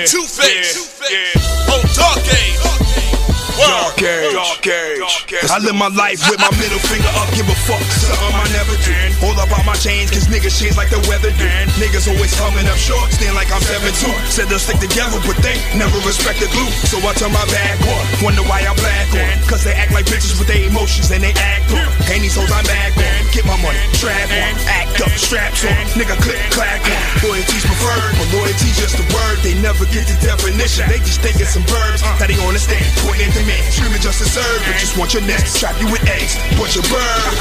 Two-Face. Oh, Dark Age. Dark Age. I live my life with my middle finger up, give a fuck, something I never do. All about my chains, cause niggas change like the weather do. Niggas always coming up short, stand like I'm 7'2". Said they'll stick together, but they never respect the glue. So I turn my back on, wonder why I black on. Cause they act like bitches with their emotions and they act on. Ain't these hoes I'm back on, get my money, trap on. Act up, straps on, nigga click, clack on. Loyalty's preferred, but loyalty's just a word. They never get the definition, they just think it's some verbs that they understand, pointing to me. Screaming just to serve, but just want your nest. Trap you with eggs, bunch of birds.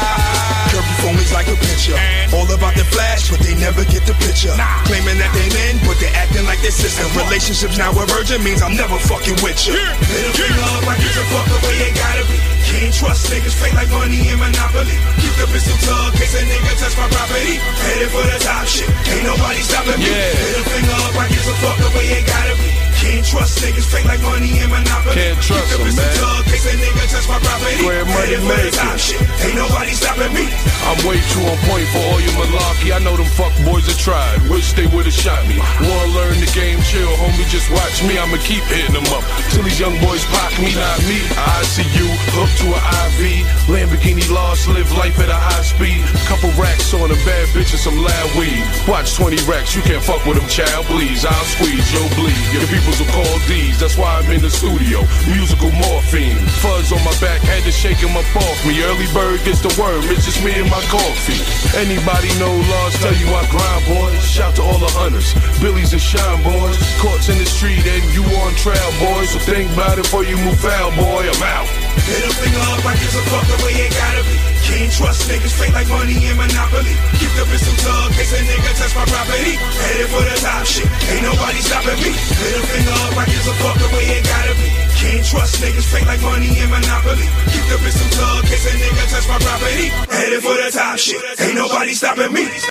Curvy phonies like a picture. All about the flash, but they never get the picture. Claiming that they men, but they acting like their sister. Relationships now a virgin means I'm never fucking with you. Middle finger up like it's a fuck the way it gotta be. Can't trust niggas fake like money and Monopoly. Keep the pistol tucked, case a nigga touch my property. Headed for the top shit, ain't nobody stopping me. Middle finger up like it's a fuck the way it gotta be. Can't trust niggas fake like money and Monopoly. Can't trust them, man. Case a nigga touch my property. Where money making. Ain't nobody stopping me. I'm way too on point for all you malarkey. I know them fuck boys that tried. Wish they would've shot me. Wanna learn the game, chill, homie, just watch me. I'ma keep hitting them up till these young boys pop me, not me. I see you hooked to an IV. Lamborghini lost, live life at a high speed. Couple racks on a bad bitch and some loud weed. Watch 20 racks, you can't fuck with them, child, please. I'll squeeze, yo, bleed. Your peoples will call D's, that's why I'm in the studio. Musical morphine. Fuzz on my back, had to shake him up off me. Early bird gets the worm, it's just me and my coffee. Anybody know laws, tell you I grind, boys. Shout to all the hunters, Billies and Shine boys. Courts in the street and you on trial, boys. So think about it before you move foul, boy. I'm out. Middle finger up like it's a fuck the way it gotta be. Can't trust niggas fake like money and Monopoly. Keep the pistol tucked, case a nigga touch my property. Headed for the top shit, ain't nobody stopping me. Middle finger up like it's a fuck the way it gotta be. Can't trust niggas fake like money and Monopoly. Keep the pistol tucked, case a nigga touch my property. Headed for the top shit, ain't nobody stopping me.